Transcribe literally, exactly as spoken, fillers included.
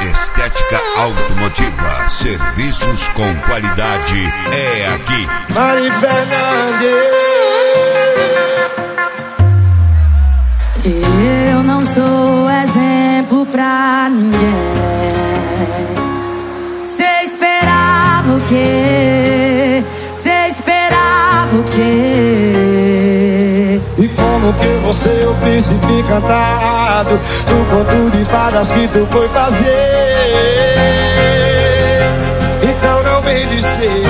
Estética Automotiva, serviços com qualidade é aqui. Mari Fernandes. Eu não sou exemplo pra ninguém. Cê esperava o quê? Cê esperava o quê? E como que você é o príncipe encantado do conto de fadas que tu foi fazer? Então não vem dizer